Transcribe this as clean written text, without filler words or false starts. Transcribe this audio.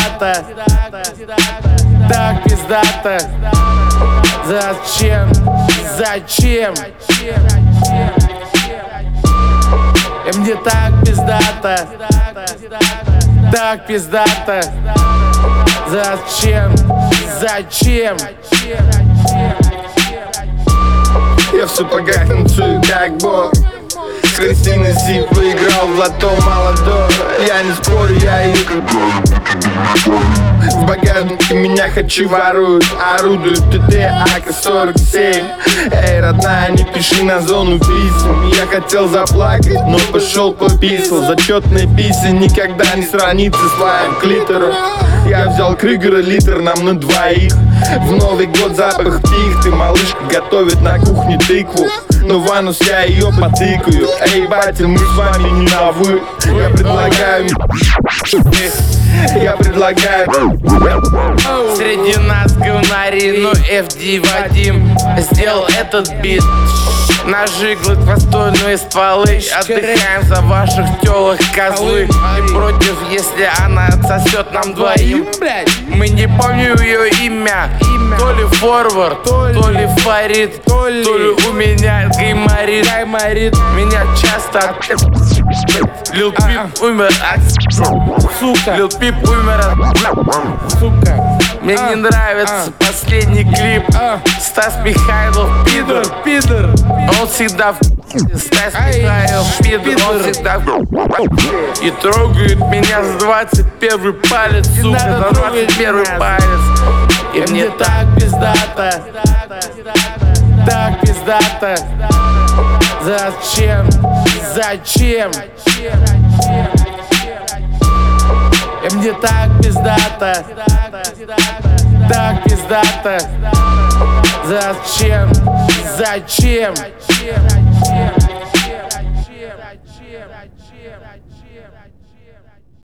пиздато, так пиздато. Зачем? Зачем? И мне так пиздато, так пиздато. Зачем? Зачем? Я в сапогах танцую как бог. С Кристиной Си выиграл в лото молодого. Я не спорю, я ее в багажнике меня хочу воруют. Орудуют ТТ АК-47. Эй, родная, не пиши на зону писем. Я хотел заплакать, но пошел пописал. Зачетные писем никогда не сравнится с лаем клитора. Я взял Крюгера литр, нам на двоих. В Новый год запах пихты. Малышка готовит на кухне тыкву, но в анус я ее потыкаю. Эй, батя, мы с вами не на вы. Я предлагаю. Среди нас говнари, но FD Вадим сделал этот бит. Ножи, гладкоствольные стволы. Отдыхаем за ваших тёлок, козлы. Не против, если она отсосет нам двоим. Мы не помним ее имя. То ли форвард, то ли Фарид, то ли у меня гайморит. Меня часто Лил Пип умер от сука. Лил Пип умер от сука. Мне не нравится последний клип. Стас Михайлов пидор. Он всегда Стас Михайлов пидор. Он всегда и трогает меня за 21 палец, сука. За 21 палец. И мне так пиздато, так пиздато. Зачем? Зачем? И мне так пиздато, так пиздато. Зачем? Зачем?